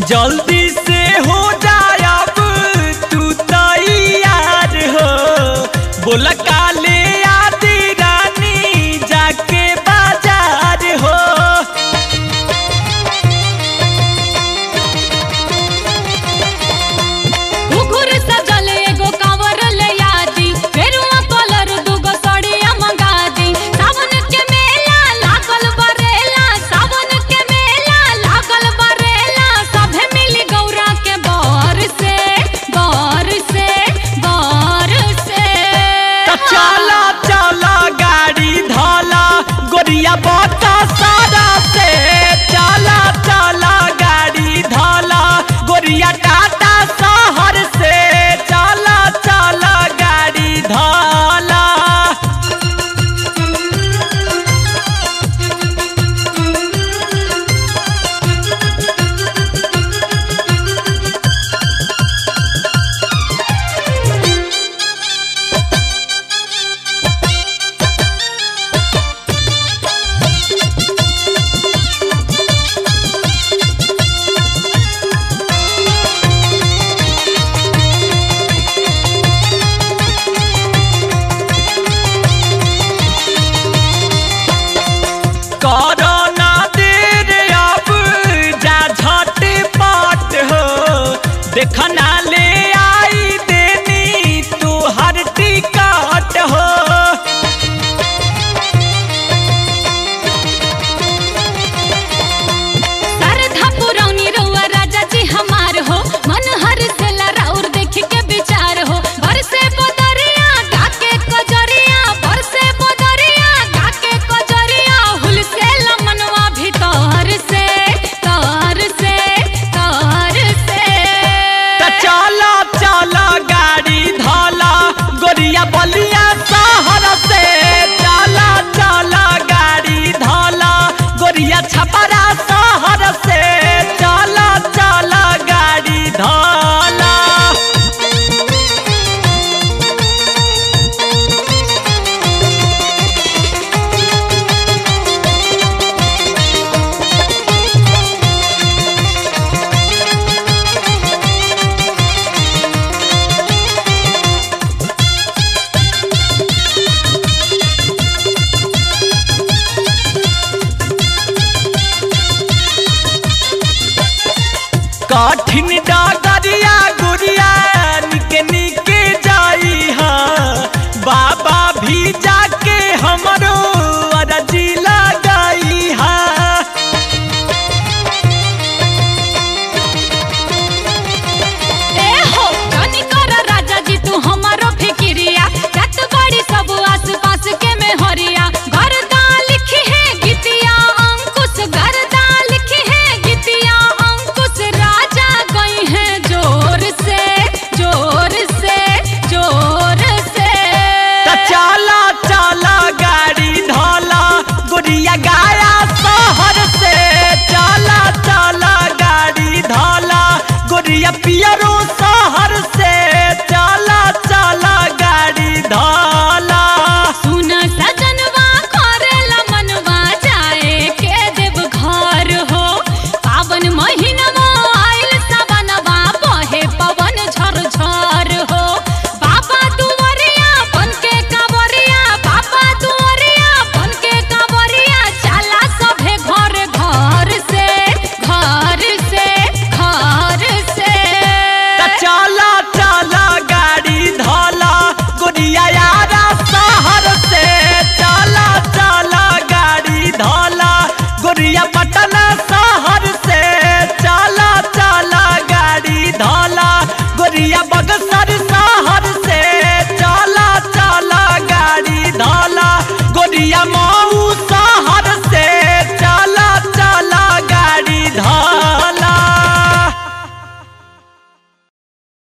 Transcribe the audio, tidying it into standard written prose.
जल्दी से हो जाए अब तू तैयार हो, बोला काले आदि रानी जाके बाजार हो। घुघुर सजल एगो कांवर ले आदी, फेरुआ कलर दुगो सड़िया मंगा दी। सावन के मेला लागल बरेला, सावन के मेला लागल बरेला, सभे मिली गौरा के बर से बर से बर से। चला चला गाड़ी धला गोरिया बता सारा से, चला चला गाड़ी धला गोरिया टाटा शहर से, चला चला गाड़ी धला। कोरोना देर अब जा झटपट हो, देखना ले आई देनी तू हर टिकट हो। सरधा पुरौनी रउआ राजा जी हमार हो, मन हर से लराउर देख के विचार हो। बरसे बदरिया गाके कजरिया, बरसे बदरिया गाके कजरिया, हुल से लमनवा भीतर से तर से तर से। चला चला गाड़ी धला गोरिया बलिया शहर से, चला चला गाड़ी धला गोरिया छपरा शहर से, चला चला गाड़ी धला। कठिन डाग